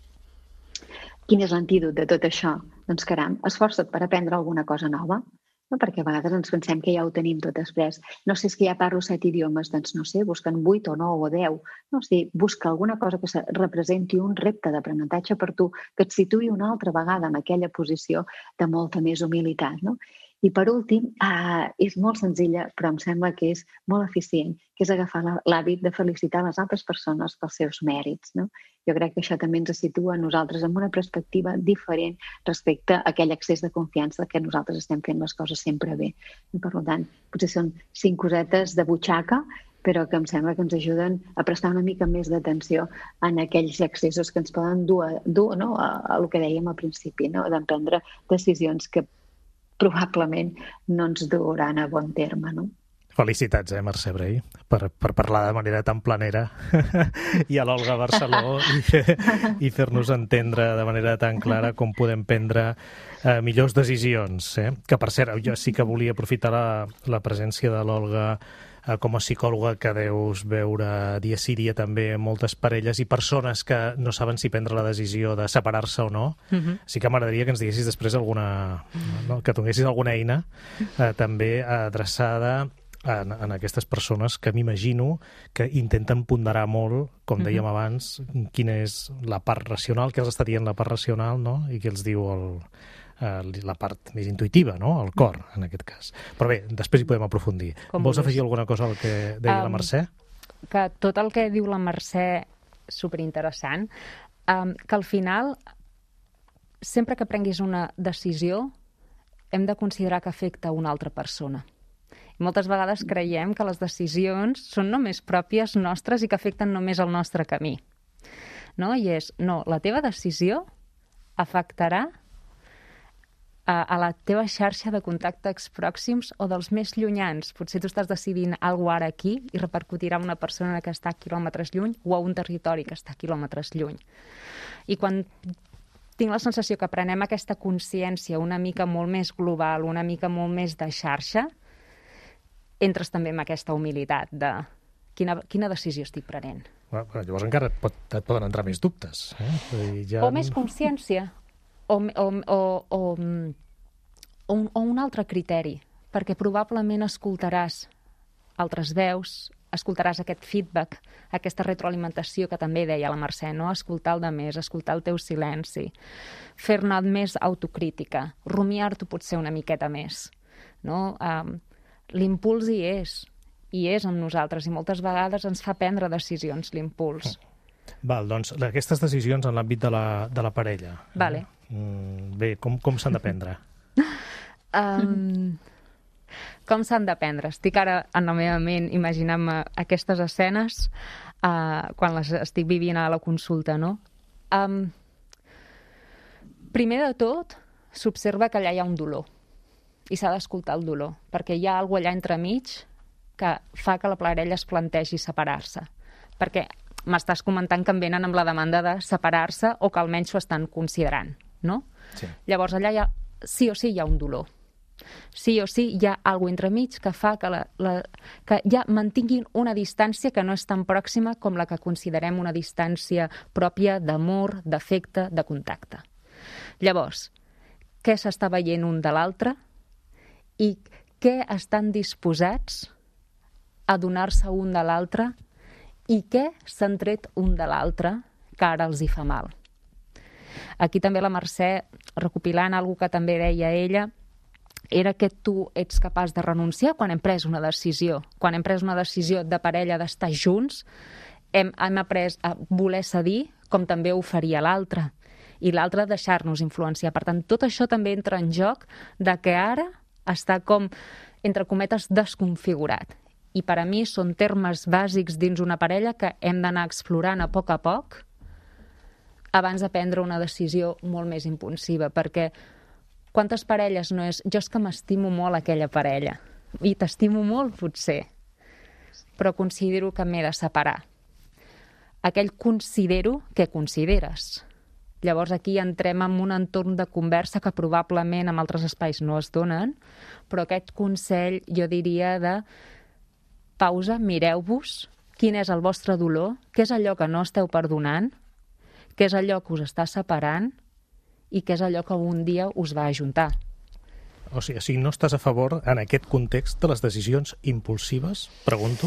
[SPEAKER 6] Quin és l'antídot de tot això? Doncs caram, esforça't per aprendre alguna cosa nova, no? Perquè a vegades ens pensem que ja ho tenim tot exprès. No sé, és que ja parlo 7 idiomes, doncs no sé, busquen 8 o 9 o 10. No sé, busca alguna cosa que representi un repte d'aprenentatge per tu, que et situï una altra vegada en aquella posició de molta més humilitat, no? I per últim, és molt senzilla, però em sembla que és molt eficient, que és agafar l'hàbit de felicitar les altres persones pels seus mèrits, no? Jo crec que això també ens situa a nosaltres en una perspectiva diferent respecte a aquell accés de confiança que nosaltres estem fent les coses sempre bé. I per tant, potser són 5 cosetes de butxaca, però que em sembla que ens ajuden a prestar una mica més d'atenció en aquells accessos que ens poden dur no? a el que dèiem al principi, no? D'emprendre decisions que probablement no ens duran a bon terme, no?
[SPEAKER 2] Felicitats, Mercè Brey, per parlar de manera tan planera i a l'Olga Barceló i fer-nos entendre de manera tan clara com podem prendre millors decisions. Que, per cert, jo sí que volia aprofitar la presència de l'Olga com a psicòloga, que deus veure dia sí dia també moltes parelles i persones que no saben si prendre la decisió de separar-se o no. Sí que m'agradaria que ens diguessis després que donessis alguna eina també adreçada en aquestes persones que m'imagino que intenten ponderar molt, com dèiem abans, quina és la part racional, què els està dient la part racional, no? I què els diu la part més intuïtiva, no? El cor, en aquest cas. Però bé, després hi podem aprofundir. Vols afegir alguna cosa al que deia la Mercè?
[SPEAKER 5] Que tot el que diu la Mercè, superinteressant, que al final, sempre que prenguis una decisió, hem de considerar que afecta a una altra persona. I moltes vegades creiem que les decisions són només pròpies nostres i que afecten només el nostre camí. No? I la teva decisió afectarà a la teva xarxa de contactes pròxims o dels més llunyans. Potser tu estàs decidint alguna cosa ara aquí i repercutirà a una persona que està a quilòmetres lluny o a un territori que està a quilòmetres lluny. I quan tinc la sensació que prenem aquesta consciència una mica molt més global, una mica molt més de xarxa, entres també en aquesta humilitat de quina decisió estic prenent.
[SPEAKER 2] Llavors encara et poden entrar més dubtes.
[SPEAKER 5] O més consciència, o un altre criteri, perquè probablement escoltaràs altres veus, escoltaràs aquest feedback, aquesta retroalimentació que també deia la Mercè, no? Escoltar el de més, escoltar el teu silenci, fer-ne més autocrítica, rumiar-t'ho potser una miqueta més, no? L'impuls hi és amb nosaltres i moltes vegades ens fa prendre decisions l'impuls.
[SPEAKER 2] Val, doncs aquestes decisions en l'àmbit de la parella.
[SPEAKER 5] Vale.
[SPEAKER 2] Bé, com s'han de prendre?
[SPEAKER 5] Com s'han de prendre? Estic ara en la meva ment imaginant-me aquestes escenes quan les estic vivint a la consulta, no? Primer de tot, s'observa que allà hi ha un dolor i s'ha d'escoltar el dolor, perquè hi ha alguna cosa allà entremig que fa que la parella es plantegi separar-se. Perquè m'estàs comentant que em venen amb la demanda de separar-se o que almenys ho estan considerant, no?
[SPEAKER 2] Sí.
[SPEAKER 5] Llavors allà sí o sí hi ha un dolor. sí o sí hi ha alguna cosa entremig que fa que ja mantinguin una distància que no és tan pròxima com la que considerem una distància pròpia d'amor, d'afecte, de contacte. Llavors, què s'està veient un de l'altre i què estan disposats a donar-se un de l'altre i què s'han tret un de l'altre que ara els hi fa mal. Aquí també la Mercè, recopilant alguna que també deia ella, era que tu ets capaç de renunciar quan hem pres una decisió. Quan hem pres una decisió de parella d'estar junts, hem après a voler cedir com també ho faria l'altre. I l'altre deixar-nos influenciar. Per tant, tot això també entra en joc de que ara està com, entre cometes, desconfigurat. I per a mi són termes bàsics dins una parella que hem d'anar explorant a poc abans de prendre una decisió molt més impulsiva, perquè quantes parelles no és jo és que m'estimo molt aquella parella i t'estimo molt potser, però considero que m'he de separar. Aquell considero, què consideres? Llavors aquí entrem en un entorn de conversa que probablement en altres espais no es donen, però aquest consell jo diria de pausa, mireu-vos, quin és el vostre dolor, què és allò que no esteu perdonant, què és allò que us està separant i què és allò que un dia us va ajuntar.
[SPEAKER 2] O sigui, no estàs a favor, en aquest context, de les decisions impulsives? Pregunto.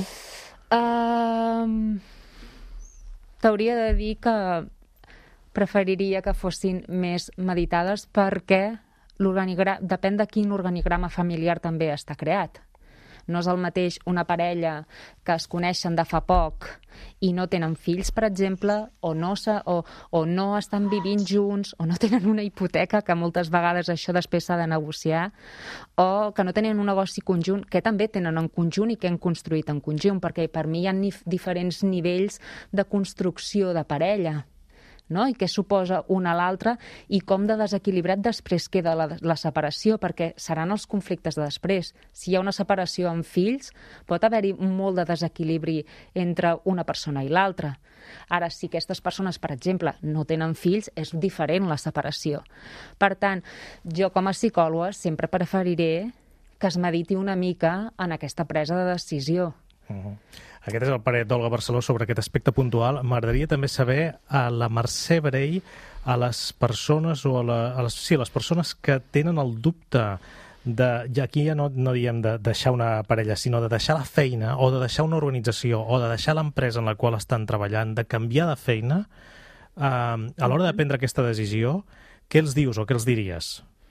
[SPEAKER 5] T'hauria de dir que preferiria que fossin més meditades perquè depèn de quin organigrama familiar també està creat. No és el mateix una parella que es coneixen de fa poc i no tenen fills, per exemple, o no estan vivint junts, o no tenen una hipoteca, que moltes vegades això després s'ha de negociar, o que no tenen un negoci conjunt, que també tenen en conjunt i que han construït en conjunt, perquè per mi hi ha diferents nivells de construcció de parella, no? I què suposa una a l'altra i com de desequilibrat després queda la separació, perquè seran els conflictes de després. Si hi ha una separació amb fills, pot haver-hi molt de desequilibri entre una persona i l'altra. Ara, si aquestes persones, per exemple, no tenen fills, és diferent la separació. Per tant, jo com a psicòloga sempre preferiré que es mediti una mica en aquesta presa de decisió.
[SPEAKER 2] Aquest és el parer d'Olga Barceló sobre aquest aspecte puntual. M'agradaria també saber a la Mercè Brell, a les persones o a les persones que tenen el dubte ja aquí ja no diem de deixar una parella, sinó de deixar la feina o de deixar una organització o de deixar l'empresa en la qual estan treballant, de canviar de feina, a l'hora de prendre aquesta decisió, què els dius o què els diries?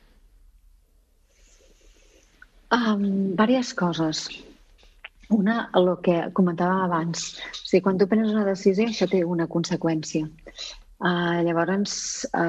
[SPEAKER 6] Vàries coses. Una, el que comentàvem abans. O sigui, quan tu prens una decisió, això té una conseqüència. Llavors,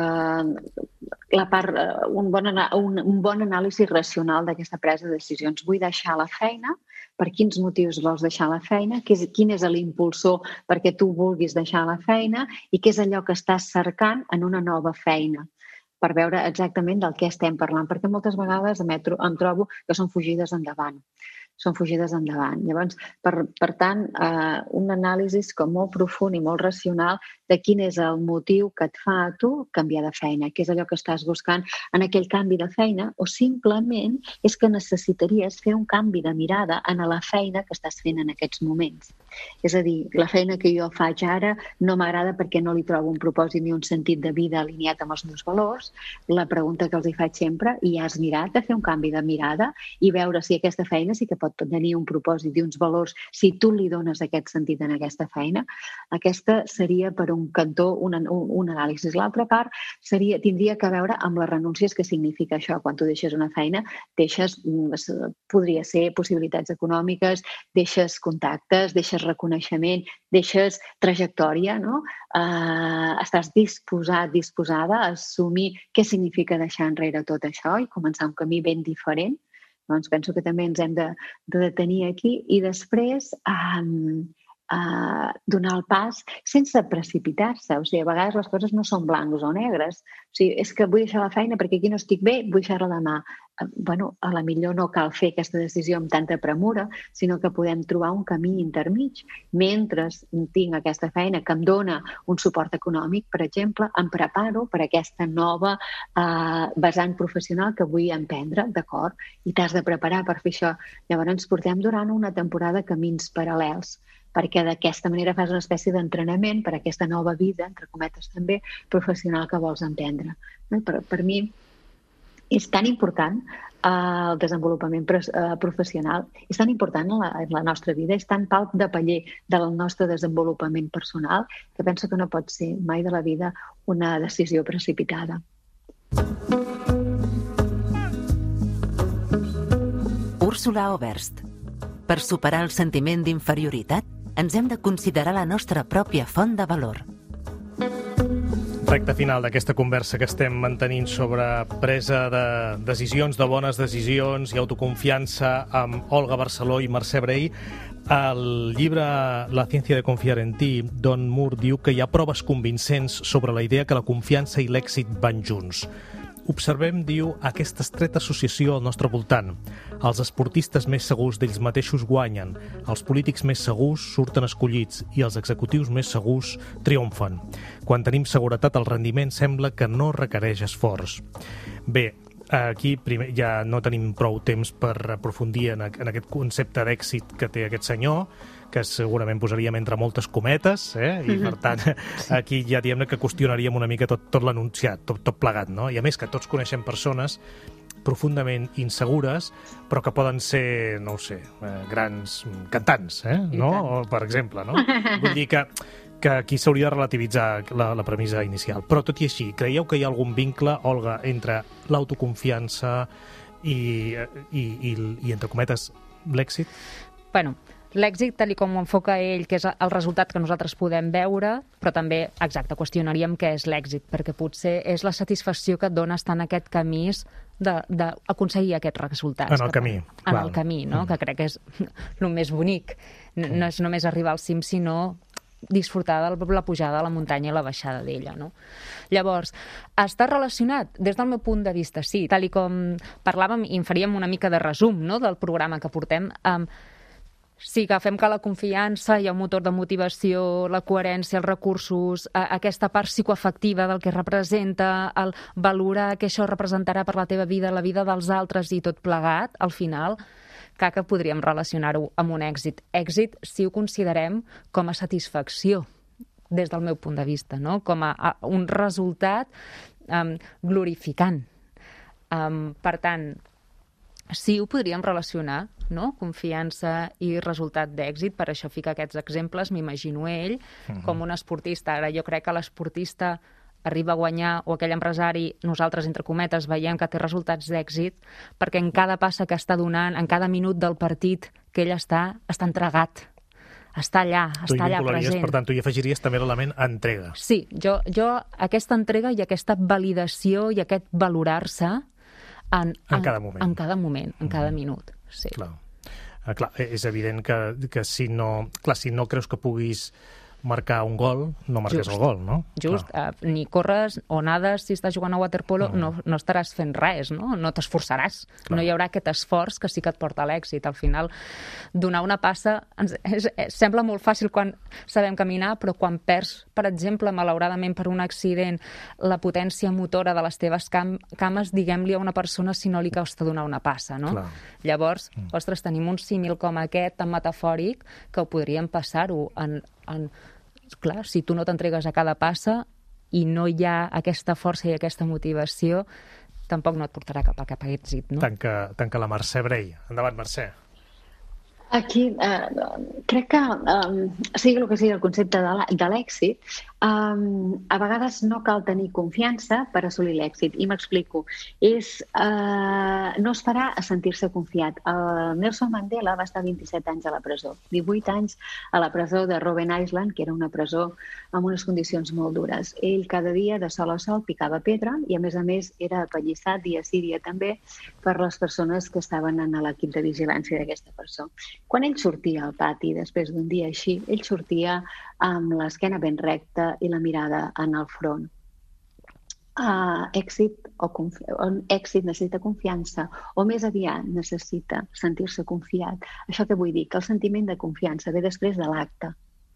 [SPEAKER 6] un bon anàlisi racional d'aquesta presa de decisions. Vull deixar la feina. Per quins motius vols deixar la feina? Quin és l'impulsor perquè tu vulguis deixar la feina? I què és allò que estàs cercant en una nova feina? Per veure exactament del què estem parlant. Perquè moltes vegades em trobo que són fugides endavant. Llavors, per tant, un anàlisi com molt profund i molt racional de quin és el motiu que et fa a tu canviar de feina, què és allò que estàs buscant en aquell canvi de feina, o simplement és que necessitaries fer un canvi de mirada en la feina que estàs fent en aquests moments. És a dir, la feina que jo faig ara no m'agrada perquè no li trobo un propòsit ni un sentit de vida alineat amb els meus valors. La pregunta que els hi faig sempre, i has mirat de fer un canvi de mirada i veure si aquesta feina sí que pot tenir un propòsit i uns valors si tu li dones aquest sentit en aquesta feina. Aquesta seria per un cantó un anàlisi. L'altra part tindria que veure amb les renúncies que significa això. Quan tu deixes una feina, podria ser possibilitats econòmiques, deixes contactes, deixes reconeixement, deixes trajectòria, no? Estàs disposada a assumir què significa deixar enrere tot això i començar un camí ben diferent. Doncs penso que també ens hem de detenir aquí i després donar el pas sense precipitar-se. O sigui, a vegades les coses no són blancs o negres. O sigui, és que vull deixar la feina perquè aquí no estic bé, vull fer-la demà. Bueno, a la millor no cal fer aquesta decisió amb tanta premura, sinó que podem trobar un camí intermig. Mentre tinc aquesta feina que em dona un suport econòmic, per exemple, em preparo per aquesta nova vessant professional que vull emprendre, d'acord? I t'has de preparar per fer això. Llavors portem durant una temporada camins paral·lels, perquè d'aquesta manera fas una espècie d'entrenament per a aquesta nova vida, entre cometes també, professional que vols emprendre. Per mi és tan important el desenvolupament professional, és tan important en la nostra vida, és tan pal de paller del nostre desenvolupament personal que penso que no pot ser mai de la vida una decisió precipitada.
[SPEAKER 3] Úrsula Oberst. Per superar el sentiment d'inferioritat, ens hem de considerar la nostra pròpia font de valor.
[SPEAKER 2] Recte final d'aquesta conversa que estem mantenint sobre presa de decisions, de bones decisions i autoconfiança amb Olga Barceló i Mercè Brehí. Al llibre La ciència de confiar en ti, Don Moore diu que hi ha proves convincents sobre la idea que la confiança i l'èxit van junts. Observem, diu, aquesta estreta associació al nostre voltant. Els esportistes més segurs d'ells mateixos guanyen, els polítics més segurs surten escollits i els executius més segurs triomfen. Quan tenim seguretat, el rendiment sembla que no requereix esforç. Bé, aquí primer ja no tenim prou temps per aprofundir en aquest concepte d'èxit que té aquest senyor, que segurament posaríem entre moltes cometes, i per tant aquí ja diem que qüestionaríem una mica tot l'enunciat, tot plegat, no? I a més que tots coneixem persones profundament insegures, però que poden ser, no ho sé, grans cantants, no? O, per exemple, no? Vull dir que aquí s'hauria de relativitzar la premissa inicial. Però tot i així, creieu que hi ha algun vincle, Olga, entre l'autoconfiança i entre cometes, l'èxit?
[SPEAKER 5] Bueno, l'èxit, tal com ho enfoca ell, que és el resultat que nosaltres podem veure, però també, exacte, qüestionaríem què és l'èxit, perquè potser és la satisfacció que et dona estar en aquest camí d'aconseguir aquests resultats.
[SPEAKER 2] En el camí.
[SPEAKER 5] En el camí, no? Que crec que és el més bonic. No és només arribar al cim, sinó disfrutar de la pujada a la muntanya i la baixada d'ella, no? Llavors, està relacionat? Des del meu punt de vista, sí. Tal com parlàvem i en faríem una mica de resum, no?, del programa que portem. Sí, agafem que la confiança hi ha un motor de motivació, la coherència, els recursos, aquesta part psicoafectiva del que representa, el valorar què això representarà per la teva vida, la vida dels altres i tot plegat, al final, que podríem relacionar-ho amb un èxit. Èxit si ho considerem com a satisfacció, des del meu punt de vista, no? Com a un resultat glorificant. Per tant, sí ho podríem relacionar, no? Confiança i resultat d'èxit, per això fica aquests exemples, m'imagino ell, com un esportista. Ara jo crec que l'esportista arriba a guanyar, o aquell empresari, nosaltres, entre cometes, veiem que té resultats d'èxit, perquè en cada passa que està donant, en cada minut del partit que ell està entregat. Està allà present.
[SPEAKER 2] Per tant, tu hi afegiries també l'element entrega.
[SPEAKER 5] Sí, jo aquesta entrega i aquesta validació i aquest valorar-se en cada moment, en cada minut. Sí.
[SPEAKER 2] Clar, és evident que si no creus que puguis marcar un gol, no marques el gol, no?
[SPEAKER 5] Just, ni corres o nades, si estàs jugant a waterpolo, no estaràs fent res, no? No t'esforçaràs. No hi haurà aquest esforç que sí que et porta a l'èxit. Al final, donar una passa sembla molt fàcil quan sabem caminar, però quan perds, per exemple, malauradament per un accident, la potència motora de les teves cames, diguem-li a una persona si no li costa donar una passa, no? Clar. Llavors, ostres, tenim un símil com aquest, tan metafòric, que ho podríem passar-ho clar, si tu no t'entregues a cada passa i no hi ha aquesta força i aquesta motivació, tampoc no et portarà cap a èxit, no?
[SPEAKER 2] Tanca la Mercè Brehí. Endavant, Mercè.
[SPEAKER 6] Aquí crec que sigui el que sigui el concepte de l'èxit, a vegades no cal tenir confiança per assolir l'èxit. I m'explico. No esperar a sentir-se confiat. Nelson Mandela va estar 27 anys a la presó. 18 anys a la presó de Robben Island, que era una presó amb unes condicions molt dures. Ell cada dia, de sol a sol, picava pedra i, a més, era apallissat dia sí, dia també per les persones que estaven en l'equip de vigilància d'aquesta presó. Quan ell sortia al pati, després d'un dia així, ell sortia amb l'esquena ben recta i la mirada en el front. Èxit necessita confiança, o més aviat necessita sentir-se confiat. Això què vull dir? Que el sentiment de confiança ve després de l'acte.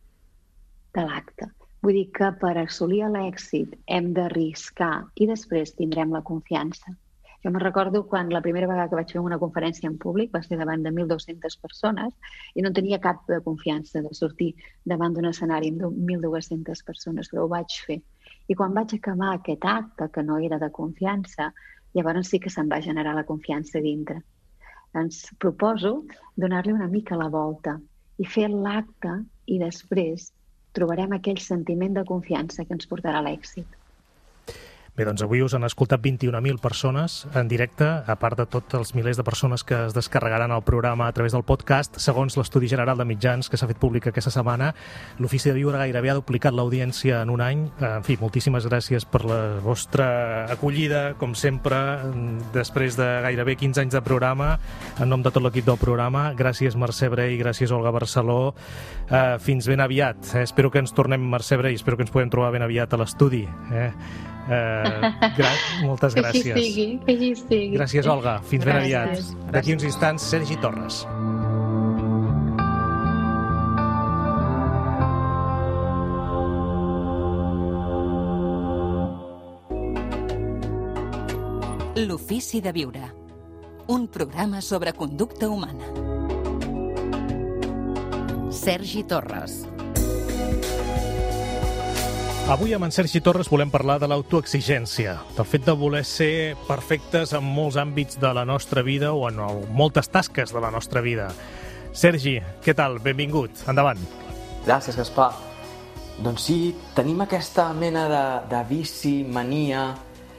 [SPEAKER 6] Vull dir que per assolir l'èxit hem d'arriscar i després tindrem la confiança. Jo me recordo quan la primera vegada que vaig fer una conferència en públic va ser davant de 1.200 persones i no tenia cap de confiança de sortir davant d'un escenari amb 1.200 persones, però ho vaig fer. I quan vaig acabar aquest acte, que no era de confiança, llavors sí que se'm va generar la confiança dintre. Doncs proposo donar-li una mica la volta i fer l'acte i després trobarem aquell sentiment de confiança que ens portarà a l'èxit.
[SPEAKER 2] Bé, doncs avui us han escoltat 21.000 persones en directe, a part de tots els milers de persones que es descarregaran el programa a través del podcast. Segons l'Estudi General de Mitjans que s'ha fet públic aquesta setmana, l'Ofici de Viure gairebé ha duplicat l'audiència en un any. En fi, moltíssimes gràcies per la vostra acollida, com sempre, després de gairebé 15 anys de programa. En nom de tot l'equip del programa, gràcies Mercè Brey, gràcies Olga Barceló. Fins ben aviat. Espero que ens tornem, Mercè Brey, espero que ens podem trobar ben aviat a l'estudi. Moltes gràcies.
[SPEAKER 6] Que així estigui.
[SPEAKER 2] Gràcies, Olga. Fins ben aviat. D'aquí uns instants, Sergi Torres.
[SPEAKER 1] L'Ofici de Viure. Un programa sobre conducta humana. Sergi Torres.
[SPEAKER 2] Avui amb en Sergi Torres volem parlar de l'autoexigència, del fet de voler ser perfectes en molts àmbits de la nostra vida o en moltes tasques de la nostra vida. Sergi, què tal? Benvingut. Endavant.
[SPEAKER 8] Gràcies, Gaspar. Doncs sí, tenim aquesta mena de vici, mania,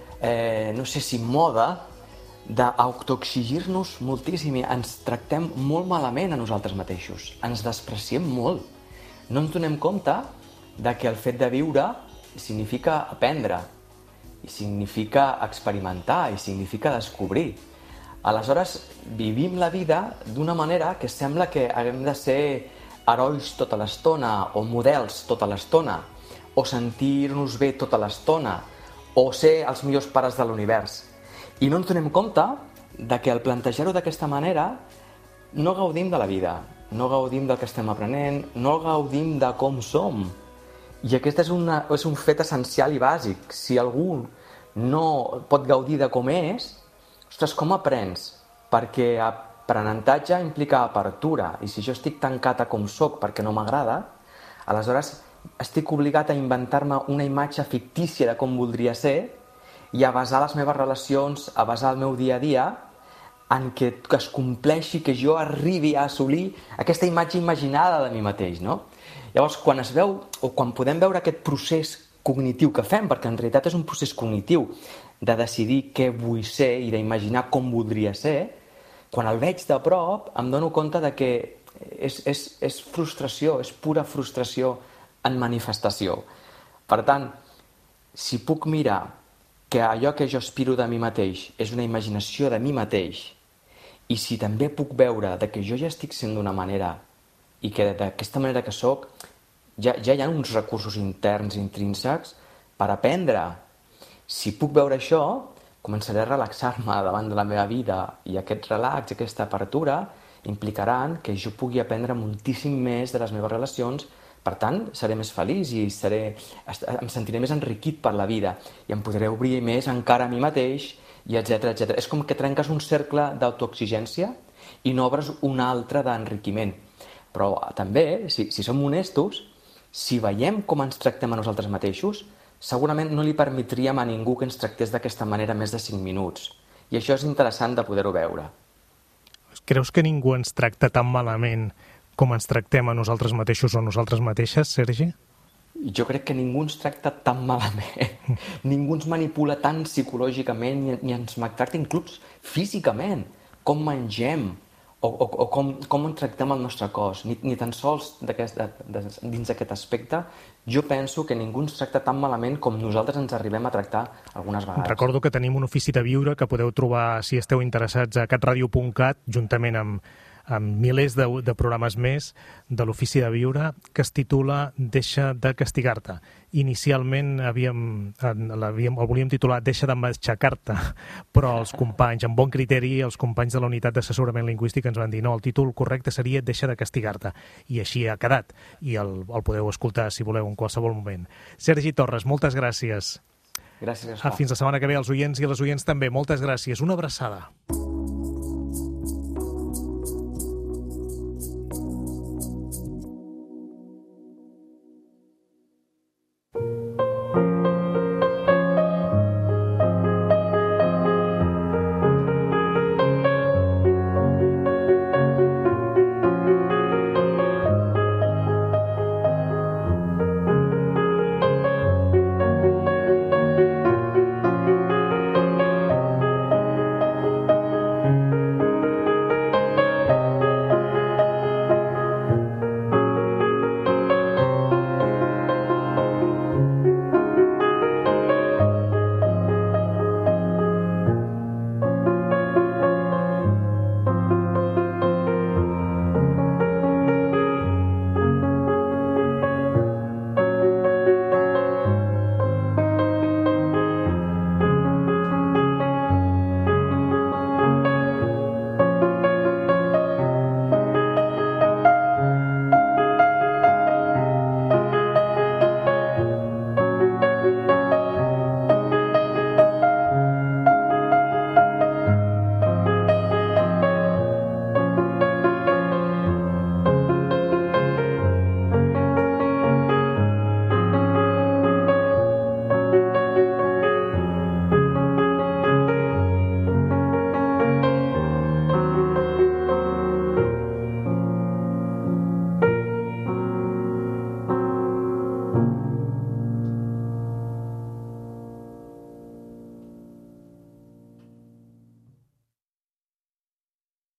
[SPEAKER 8] no sé si moda, d'autoexigir-nos moltíssim i ens tractem molt malament a nosaltres mateixos. Ens despreciem molt. No ens donem compte de que el fet de viure significa aprendre, i significa experimentar, i significa descobrir. Aleshores, vivim la vida d'una manera que sembla que haguem de ser herois tota l'estona, o models tota l'estona, o sentir-nos bé tota l'estona, o ser els millors pares de l'univers. I no ens donem compte de que al plantejar-ho d'aquesta manera no gaudim de la vida, no gaudim del que estem aprenent, no gaudim de com som. I aquest és un fet essencial i bàsic. Si algú no pot gaudir de com és, ostres, com aprens? Perquè aprenentatge implica apertura, i si jo estic tancat a com soc perquè no m'agrada, aleshores estic obligat a inventar-me una imatge fictícia de com voldria ser i a basar les meves relacions, a basar el meu dia a dia en que es compleixi, que jo arribi a assolir aquesta imatge imaginada de mi mateix, no? Llavors, quan es veu, o quan podem veure aquest procés cognitiu que fem, perquè en realitat és un procés cognitiu de decidir què vull ser i d'imaginar com voldria ser, quan el veig de prop em dono compte de que és frustració, és pura frustració en manifestació. Per tant, si puc mirar que allò que jo aspiro de mi mateix és una imaginació de mi mateix, i si també puc veure que jo ja estic sent d'una manera i que d'aquesta manera que soc ja hi ha uns recursos interns intrínsecs per aprendre. Si puc veure això, començaré a relaxar-me davant de la meva vida, i aquest relax, aquesta apertura, implicaran que jo pugui aprendre moltíssim més de les meves relacions. Per tant, seré més feliç i em sentiré més enriquit per la vida i em podré obrir més encara a mi mateix, i etcètera, etcètera. És com que trenques un cercle d'autoexigència i n'obres un altre d'enriquiment. Però també, si som honestos, si veiem com ens tractem a nosaltres mateixos, segurament no li permetríem a ningú que ens tractés d'aquesta manera més de 5 minuts. I això és interessant de poder-ho veure.
[SPEAKER 2] Creus que ningú ens tracta tan malament com ens tractem a nosaltres mateixos o a nosaltres mateixes, Sergi?
[SPEAKER 8] Jo crec que ningú ens tracta tan malament. Ningú ens manipula tan psicològicament ni ens maltracta inclús físicament. Com mengem o com en tractem el nostre cos. Ni tan sols dins d'aquest aspecte jo penso que ningú ens tracta tan malament com nosaltres ens arribem a tractar algunes vegades.
[SPEAKER 2] Recordo que tenim un ofici de viure que podeu trobar, si esteu interessats, a catradio.cat, juntament amb amb milers de programes més de l'Ofici de Viure, que es titula Deixa de castigar-te. Inicialment el volíem titular Deixa de matxacar-te, però els companys, amb bon criteri, els companys de la unitat d'assessorament lingüístic ens van dir no, el títol correcte seria Deixa de castigar-te, i així ha quedat, i el podeu escoltar si voleu en qualsevol moment. Sergi Torres, moltes gràcies.
[SPEAKER 8] Gràcies,
[SPEAKER 2] Fins la setmana que ve, als oients i a les oients també. Moltes gràcies. Una abraçada.